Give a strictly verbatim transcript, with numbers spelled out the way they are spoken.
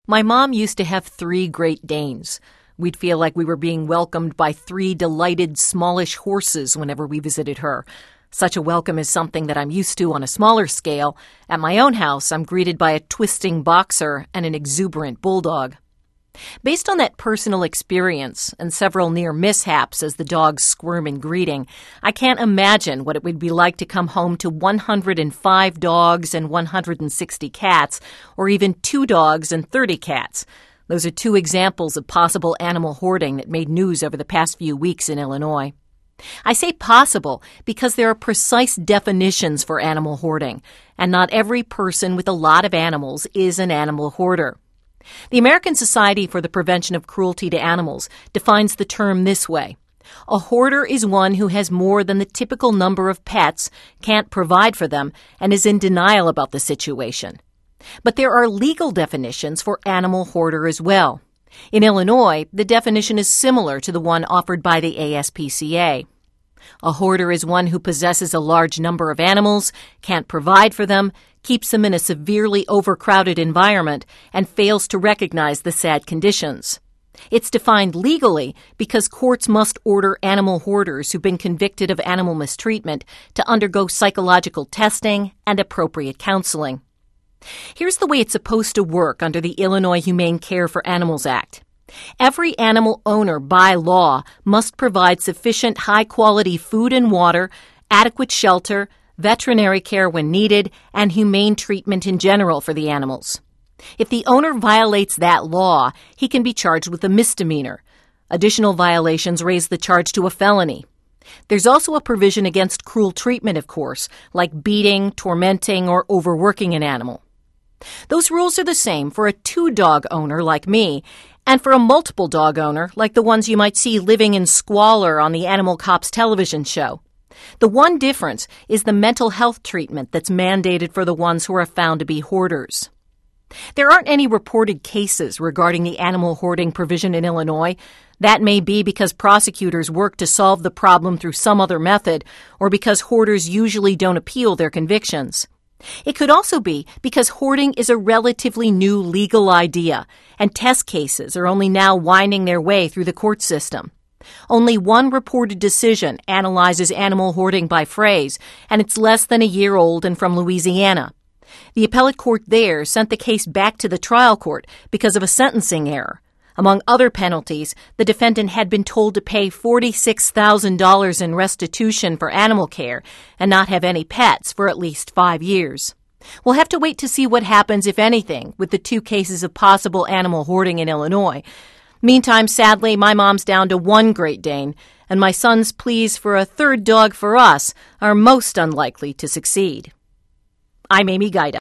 My mom used to have three Great Danes. We'd feel like we were being welcomed by three delighted, smallish horses whenever we visited her. Such a welcome is something that I'm used to on a smaller scale. At my own house, I'm greeted by a twisting boxer and an exuberant bulldog. Based on that personal experience and several near mishaps as the dogs squirm in greeting, I can't imagine what it would be like to come home to one hundred five dogs and one hundred sixty cats, or even two dogs and thirty cats. Those are two examples of possible animal hoarding that made news over the past few weeks in Illinois. I say possible because there are precise definitions for animal hoarding, and not every person with a lot of animals is an animal hoarder. The American Society for the Prevention of Cruelty to Animals defines the term this way. A hoarder is one who has more than the typical number of pets, can't provide for them, and is in denial about the situation. But there are legal definitions for animal hoarder as well. In Illinois, the definition is similar to the one offered by the A S P C A. A hoarder is one who possesses a large number of animals, can't provide for them, keeps them in a severely overcrowded environment, and fails to recognize the sad conditions. It's defined legally because courts must order animal hoarders who've been convicted of animal mistreatment to undergo psychological testing and appropriate counseling. Here's the way it's supposed to work under the Illinois Humane Care for Animals Act. Every animal owner, by law, must provide sufficient high-quality food and water, adequate shelter, veterinary care when needed, and humane treatment in general for the animals. If the owner violates that law, he can be charged with a misdemeanor. Additional violations raise the charge to a felony. There's also a provision against cruel treatment, of course, like beating, tormenting, or overworking an animal. Those rules are the same for a two-dog owner like me and for a multiple dog owner like the ones you might see living in squalor on the Animal Cops television show. The one difference is the mental health treatment that's mandated for the ones who are found to be hoarders. There aren't any reported cases regarding the animal hoarding provision in Illinois. That may be because prosecutors work to solve the problem through some other method, or because hoarders usually don't appeal their convictions. It could also be because hoarding is a relatively new legal idea, and test cases are only now winding their way through the court system. Only one reported decision analyzes animal hoarding by phrase, and it's less than a year old and from Louisiana. The appellate court there sent the case back to the trial court because of a sentencing error. Among other penalties, the defendant had been told to pay forty-six thousand dollars in restitution for animal care and not have any pets for at least five years. We'll have to wait to see what happens, if anything, with the two cases of possible animal hoarding in Illinois. Meantime, sadly, my mom's down to one Great Dane, and my son's pleas for a third dog for us are most unlikely to succeed. I'm Amy Gaida.